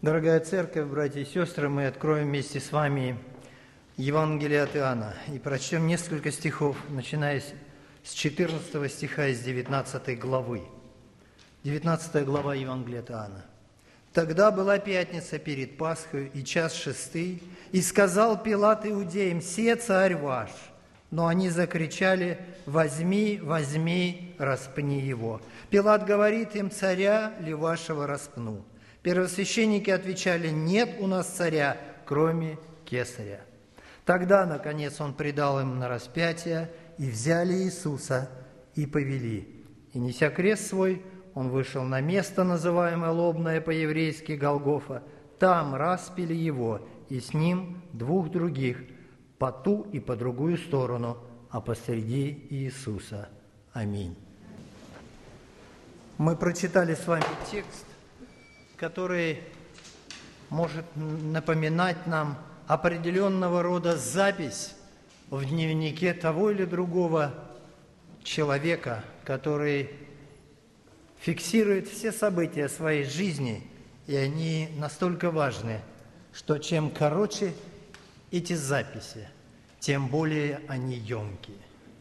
Дорогая Церковь, братья и сестры, мы откроем вместе с вами Евангелие от Иоанна и прочтем несколько стихов, начиная с 14 стиха из 19 главы. 19 глава Евангелия от Иоанна. «Тогда была пятница перед Пасхой и час шестый, и сказал Пилат иудеям: „Се царь ваш“. Но они закричали: „Возьми, возьми, распни его“. Пилат говорит им: „Царя ли вашего распну?“ Первосвященники отвечали: „Нет у нас царя, кроме Кесаря“. Тогда, наконец, он предал им на распятие, и взяли Иисуса, и повели. И, неся крест свой, он вышел на место, называемое лобное по-еврейски Голгофа. Там распяли его, и с ним двух других, по ту и по другую сторону, а посреди Иисуса. Аминь. Мы прочитали с вами текст, который может напоминать нам определенного рода запись в дневнике того или другого человека, который фиксирует все события своей жизни, и они настолько важны, что чем короче эти записи, тем более они емкие.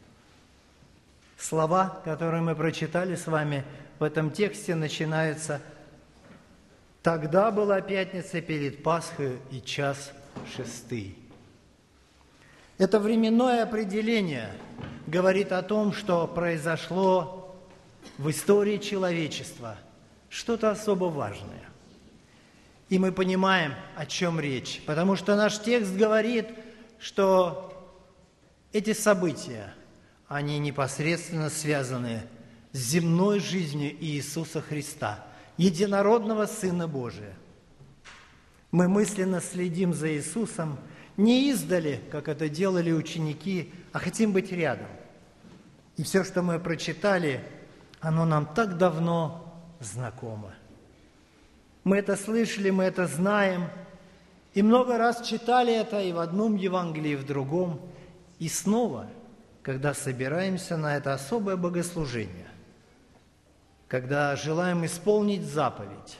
Слова, которые мы прочитали с вами в этом тексте, начинаются: «Тогда была пятница перед Пасхой и час шестый». Это временное определение говорит о том, что произошло в истории человечества что-то особо важное. И мы понимаем, о чем речь, потому что наш текст говорит, что эти события, они непосредственно связаны с земной жизнью Иисуса Христа, единородного Сына Божия. Мы мысленно следим за Иисусом не издали, как это делали ученики, а хотим быть рядом. И все, что мы прочитали, оно нам так давно знакомо. Мы это слышали, мы это знаем, и много раз читали это и в одном Евангелии, и в другом. И снова, когда собираемся на это особое богослужение, когда желаем исполнить заповедь,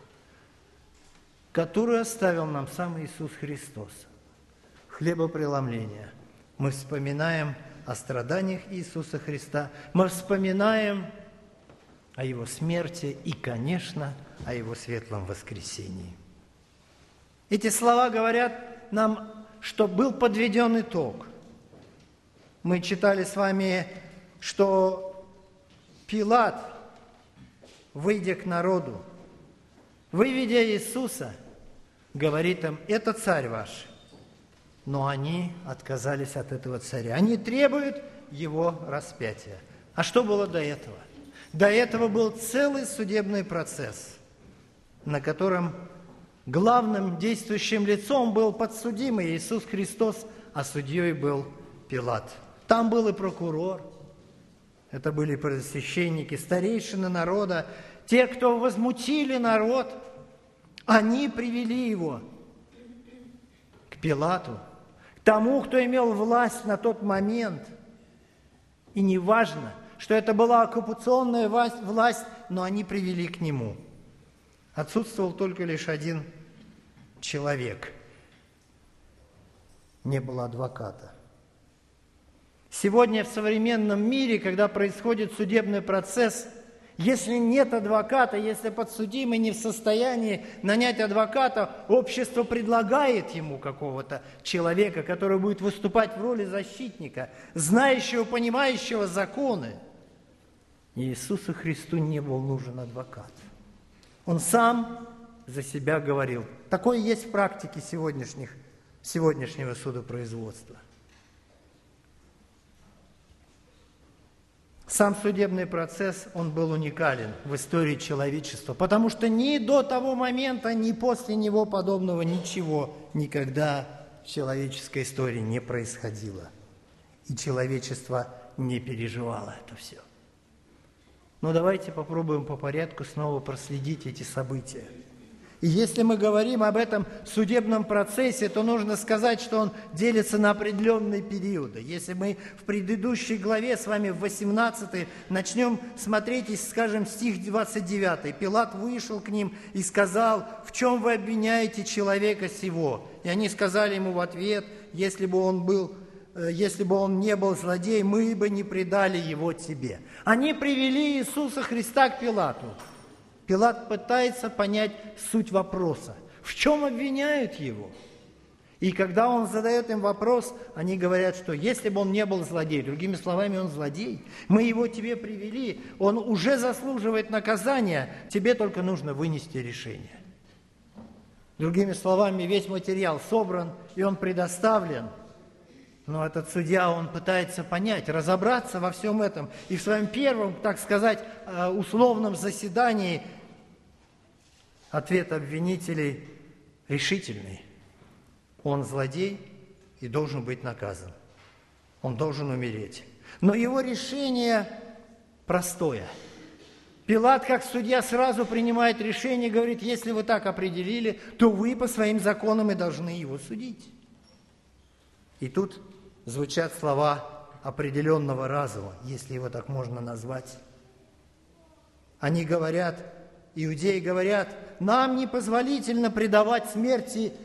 которую оставил нам сам Иисус Христос, хлебопреломление, мы вспоминаем о страданиях Иисуса Христа, мы вспоминаем о Его смерти и, конечно, о Его светлом воскресении. Эти слова говорят нам, что был подведен итог. Мы читали с вами, что Пилат, выйдя к народу, выведя Иисуса, говорит им: «Это царь ваш». Но они отказались от этого царя. Они требуют его распятия. А что было до этого? До этого был целый судебный процесс, на котором главным действующим лицом был подсудимый Иисус Христос, а судьей был Пилат. Там был и прокурор, это были первосвященники, старейшины народа, те, кто возмутили народ, они привели его к Пилату, к тому, кто имел власть на тот момент. И не важно, что это была оккупационная власть, но они привели к нему. Отсутствовал только лишь один человек. Не было адвоката. Сегодня в современном мире, когда происходит судебный процесс, если нет адвоката, если подсудимый не в состоянии нанять адвоката, общество предлагает ему какого-то человека, который будет выступать в роли защитника, знающего, понимающего законы. И Иисусу Христу не был нужен адвокат. Он сам за себя говорил. Такое есть в практике сегодняшнего судопроизводства. Сам судебный процесс, он был уникален в истории человечества, потому что ни до того момента, ни после него подобного ничего никогда в человеческой истории не происходило. И человечество не переживало это все. Но давайте попробуем по порядку снова проследить эти события. И если мы говорим об этом судебном процессе, то нужно сказать, что он делится на определенные периоды. Если мы в предыдущей главе с вами в 18 начнем смотреть, и скажем, стих 29. «Пилат вышел к ним и сказал: в чем вы обвиняете человека сего? И они сказали ему в ответ: если бы он не был злодей, мы бы не предали его тебе». Они привели Иисуса Христа к Пилату. Пилат пытается понять суть вопроса. В чем обвиняют его? И когда он задает им вопрос, они говорят, что если бы он не был злодей, другими словами, он злодей, мы его тебе привели, он уже заслуживает наказания, тебе только нужно вынести решение. Другими словами, весь материал собран, и он предоставлен. Но этот судья, он пытается понять, разобраться во всем этом. И в своем первом, так сказать, условном заседании ответ обвинителей решительный. Он злодей и должен быть наказан. Он должен умереть. Но его решение простое. Пилат, как судья, сразу принимает решение, говорит: если вы так определили, то вы по своим законам и должны его судить. И тут звучат слова определенного разума, если его так можно назвать. Они говорят, иудеи говорят: нам непозволительно предавать смерти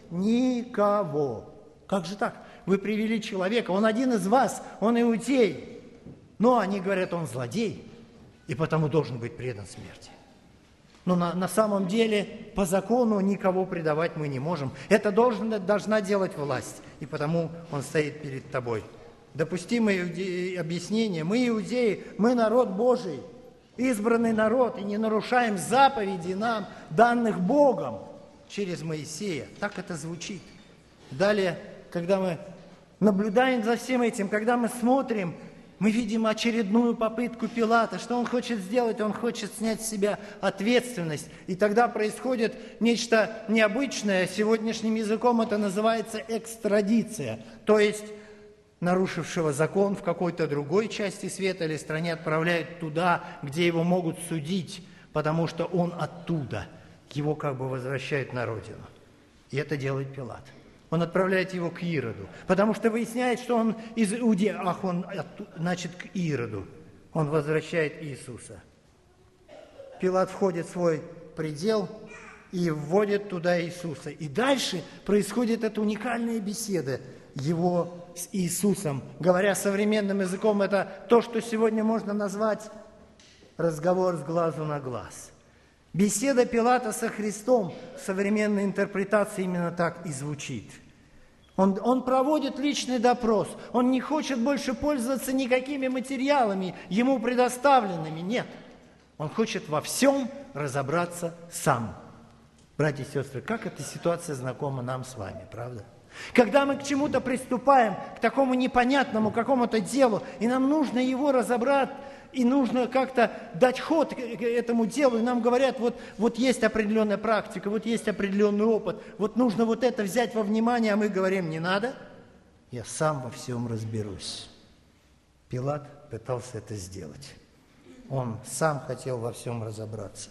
никого. Как же так? Вы привели человека, он один из вас, он иудей. Но они говорят, он злодей, и потому должен быть предан смерти. Но на самом деле, по закону, никого предавать мы не можем. Это должна делать власть, и потому он стоит перед тобой. Допустимое объяснение. Мы иудеи, мы народ Божий, избранный народ, и не нарушаем заповедей нам, данных Богом через Моисея. Так это звучит. Далее, когда мы наблюдаем за всем этим, когда мы смотрим, мы видим очередную попытку Пилата. Что он хочет сделать? Он хочет снять с себя ответственность. И тогда происходит нечто необычное. Сегодняшним языком это называется экстрадиция. То есть нарушившего закон в какой-то другой части света или стране отправляют туда, где его могут судить, потому что он оттуда. Его как бы возвращают на родину. И это делает Пилат. Он отправляет его к Ироду, потому что выясняет, что он из Иудеи. Значит, к Ироду. Он возвращает Иисуса. Пилат входит в свой предел и вводит туда Иисуса. И дальше происходит эта уникальная беседа его с Иисусом. Говоря современным языком, это то, что сегодня можно назвать разговор с глазу на глаз. Беседа Пилата со Христом в современной интерпретации именно так и звучит. Он проводит личный допрос. Он не хочет больше пользоваться никакими материалами, ему предоставленными. Нет. Он хочет во всем разобраться сам. Братья и сестры, как эта ситуация знакома нам с вами, правда? Когда мы к чему-то приступаем, к такому непонятному какому-то делу, и нам нужно его разобрать, и нужно как-то дать ход к этому делу, и нам говорят, вот есть определенная практика, вот есть определенный опыт, вот нужно вот это взять во внимание, а мы говорим, не надо, я сам во всем разберусь. Пилат пытался это сделать. Он сам хотел во всем разобраться.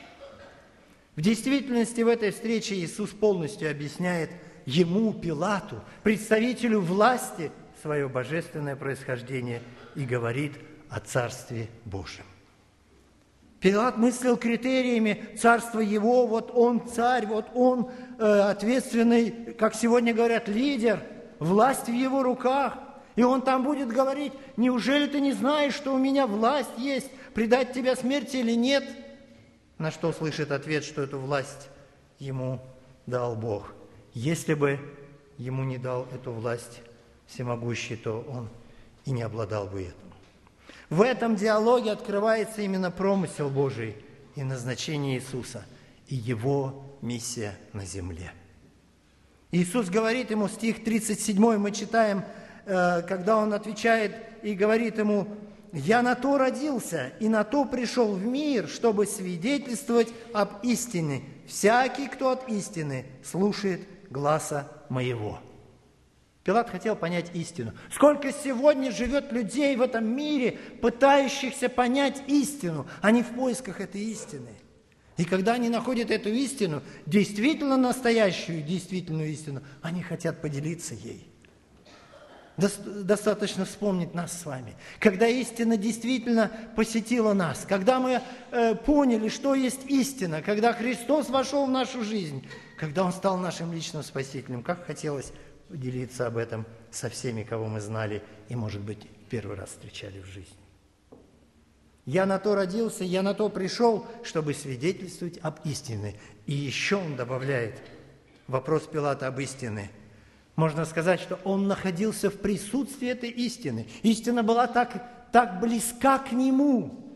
В действительности в этой встрече Иисус полностью объясняет ему, Пилату, представителю власти, свое божественное происхождение и говорит о Царстве Божьем. Пилат мыслил критериями царства его, вот он царь, вот он ответственный, как сегодня говорят, лидер, власть в его руках. И он там будет говорить, неужели ты не знаешь, что у меня власть есть, предать тебя смерти или нет? На что слышит ответ, что эту власть ему дал Бог. Если бы ему не дал эту власть всемогущий, то он и не обладал бы этим. В этом диалоге открывается именно промысел Божий и назначение Иисуса, и Его миссия на земле. Иисус говорит ему, стих 37 мы читаем, когда Он отвечает и говорит ему, «Я на то родился и на то пришел в мир, чтобы свидетельствовать об истине. Всякий, кто от истины, слушает гласа моего». Пилат хотел понять истину. Сколько сегодня живет людей в этом мире, пытающихся понять истину, а не в поисках этой истины. И когда они находят эту истину, действительно настоящую, действительную истину, они хотят поделиться ей. Достаточно вспомнить нас с вами. Когда истина действительно посетила нас, когда мы поняли, что есть истина, когда Христос вошел в нашу жизнь, когда Он стал нашим личным спасителем, как хотелось поделиться об этом со всеми, кого мы знали и, может быть, первый раз встречали в жизни. Я на то родился, я на то пришел, чтобы свидетельствовать об истине. И еще он добавляет вопрос Пилата об истине. Можно сказать, что он находился в присутствии этой истины. Истина была так близка к нему,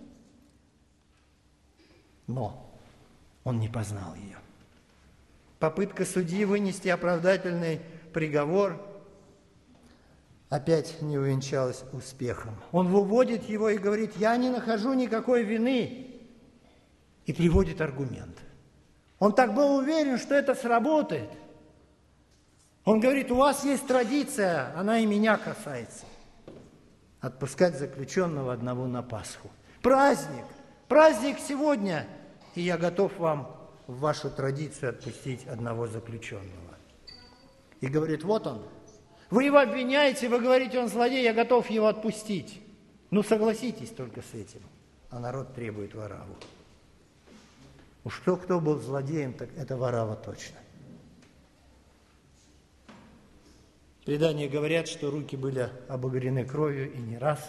но он не познал ее. Попытка судьи вынести оправдательный приговор опять не увенчалась успехом. Он выводит его и говорит: «Я не нахожу никакой вины», и приводит аргумент. Он так был уверен, что это сработает. Он говорит: «У вас есть традиция, она и меня касается. Отпускать заключенного одного на Пасху. Праздник сегодня, и я готов вам в вашу традицию отпустить одного заключенного». И говорит: «Вот он. Вы его обвиняете, вы говорите, он злодей, я готов его отпустить. Ну, согласитесь только с этим». А народ требует Варавву. Уж кто был злодеем, так это Варавва точно. Предания говорят, что руки были обогрены кровью и не раз.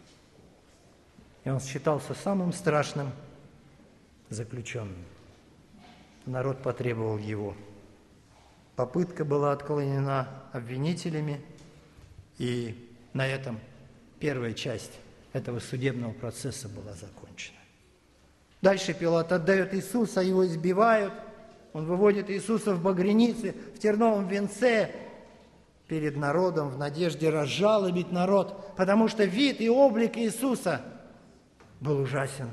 И он считался самым страшным заключенным. Народ потребовал его. Попытка была отклонена обвинителями, и на этом первая часть этого судебного процесса была закончена. Дальше Пилат отдает Иисуса, его избивают. Он выводит Иисуса в багрянице, в терновом венце перед народом в надежде разжалобить народ, потому что вид и облик Иисуса был ужасен.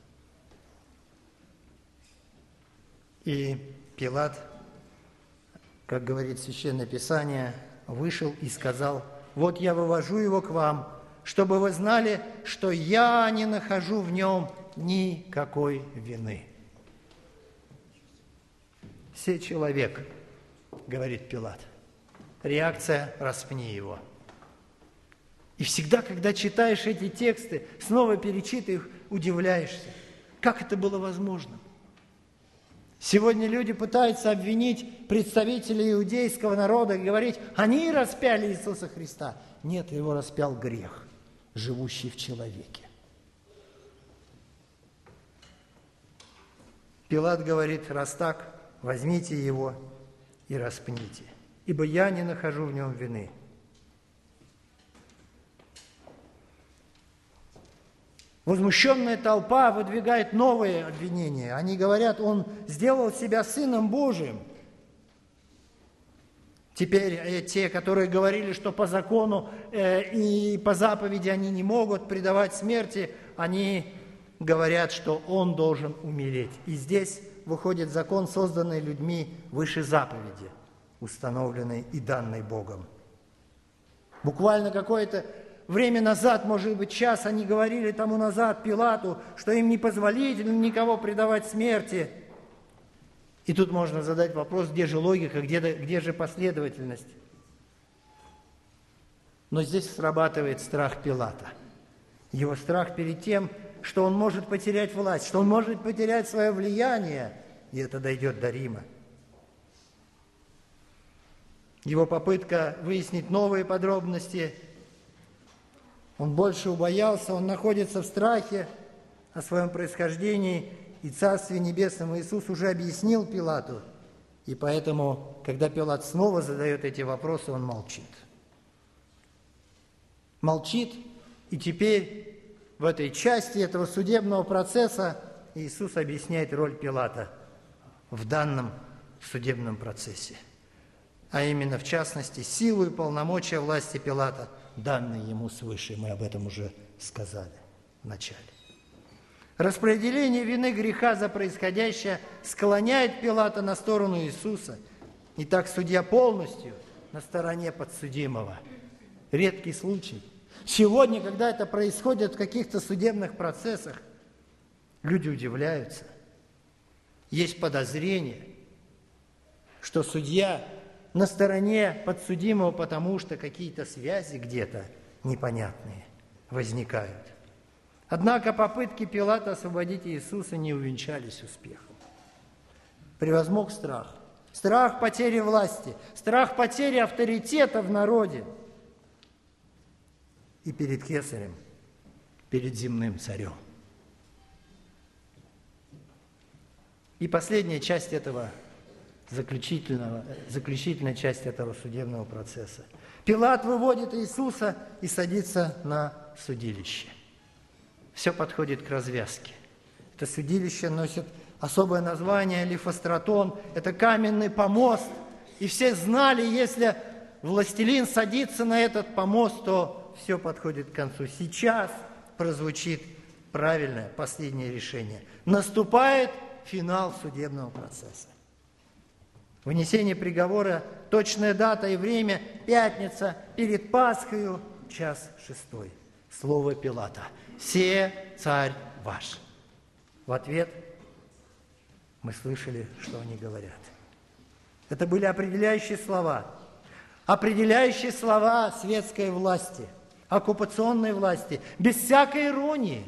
И Пилат, как говорит Священное Писание, вышел и сказал: «Вот я вывожу его к вам, чтобы вы знали, что я не нахожу в нем никакой вины». «Се человек», — говорит Пилат. Реакция: «Распни его». И всегда, когда читаешь эти тексты, снова перечитывая их, удивляешься, как это было возможно. Сегодня люди пытаются обвинить представителей иудейского народа и говорить: они распяли Иисуса Христа. Нет, его распял грех, живущий в человеке. Пилат говорит: раз так, возьмите его и распните, ибо я не нахожу в нем вины. Возмущенная толпа выдвигает новые обвинения. Они говорят: он сделал себя Сыном Божиим. Теперь те, которые говорили, что по закону и по заповеди они не могут предавать смерти, они говорят, что он должен умереть. И здесь выходит закон, созданный людьми выше заповеди, установленной и данной Богом. Буквально какое-то время назад, может быть, час, они говорили тому назад Пилату, что им непозволительно никого предавать смерти. И тут можно задать вопрос: где же логика, где же последовательность? Но здесь срабатывает страх Пилата. Его страх перед тем, что он может потерять власть, что он может потерять свое влияние, и это дойдет до Рима. Его попытка выяснить новые подробности, он больше убоялся, он находится в страхе о своем происхождении, и Царстве Небесном Иисус уже объяснил Пилату, и поэтому, когда Пилат снова задает эти вопросы, он молчит. Молчит, и теперь в этой части этого судебного процесса Иисус объясняет роль Пилата в данном судебном процессе, а именно, в частности, силу и полномочия власти Пилата, данные ему свыше. Мы об этом уже сказали в начале. Распределение вины греха за происходящее склоняет Пилата на сторону Иисуса. И так судья полностью на стороне подсудимого. Редкий случай. Сегодня, когда это происходит в каких-то судебных процессах, люди удивляются. есть подозрение, что судья на стороне подсудимого, потому что какие-то связи где-то непонятные возникают. Однако попытки Пилата освободить Иисуса не увенчались успехом. Превозмог страх. Страх потери власти, страх потери авторитета в народе. И перед кесарем, перед земным царем. И последняя часть этого заключительная часть этого судебного процесса. Пилат выводит Иисуса и садится на судилище. Все подходит к развязке. Это судилище носит особое название Лифостратон. Это каменный помост. И все знали, если властелин садится на этот помост, то все подходит к концу. Сейчас прозвучит правильное последнее решение. Наступает финал судебного процесса. Вынесение приговора, точная дата и время, пятница, перед Пасхою, 1:06. Слово Пилата. «Се царь ваш». В ответ мы слышали, что они говорят. Это были определяющие слова светской власти, оккупационной власти, без всякой иронии.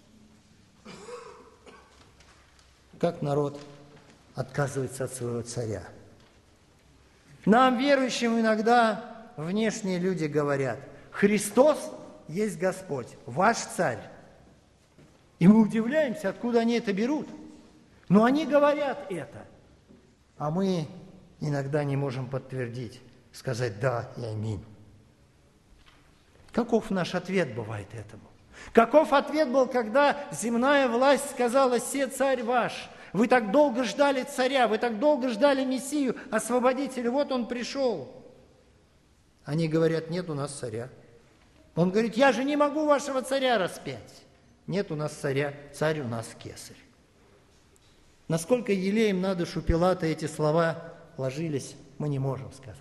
Как народ отказывается от своего царя. Нам, верующим, иногда внешние люди говорят: Христос есть Господь, ваш царь. И мы удивляемся, откуда они это берут. Но они говорят это. А мы иногда не можем подтвердить, сказать «да» и «аминь». Каков наш ответ бывает этому? Каков ответ был, когда земная власть сказала: «Се царь ваш». Вы так долго ждали царя, вы так долго ждали Мессию, освободителя, вот он пришел. Они говорят: нет у нас царя. Он говорит: я же не могу вашего царя распять. Нет у нас царя, царь у нас кесарь. Насколько елеем на душу Пилата эти слова ложились, мы не можем сказать.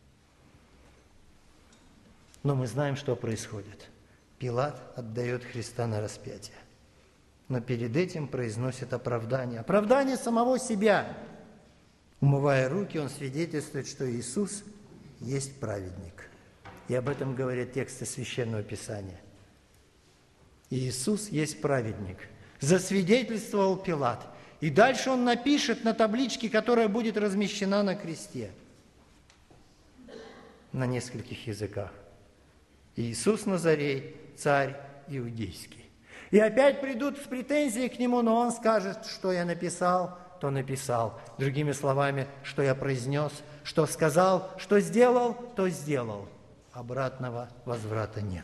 Но мы знаем, что происходит. Пилат отдает Христа на распятие. Но перед этим произносит оправдание. Оправдание самого себя. Умывая руки, он свидетельствует, что Иисус есть праведник. И об этом говорят тексты Священного Писания. Иисус есть праведник. Засвидетельствовал Пилат. И дальше он напишет на табличке, которая будет размещена на кресте. На нескольких языках. Иисус Назарей, царь иудейский. И опять придут с претензией к нему, но он скажет: что я написал, то написал. Другими словами, что я произнес, что сказал, что сделал, то сделал. Обратного возврата нет.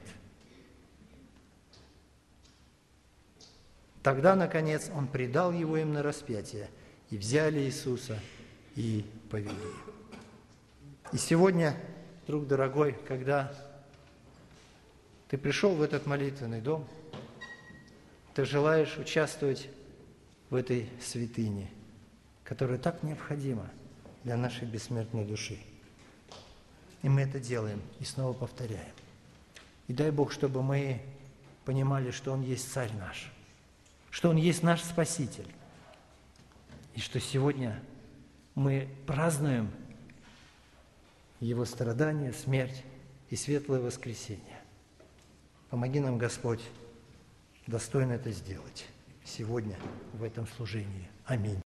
Тогда, наконец, он предал его им на распятие, и взяли Иисуса и повели. И сегодня, друг дорогой, когда ты пришел в этот молитвенный дом, ты желаешь участвовать в этой святыне, которая так необходима для нашей бессмертной души. И мы это делаем, и снова повторяем. И дай Бог, чтобы мы понимали, что Он есть Царь наш, что Он есть наш Спаситель, и что сегодня мы празднуем Его страдания, смерть и светлое воскресение. Помоги нам, Господь, достойно это сделать сегодня в этом служении. Аминь.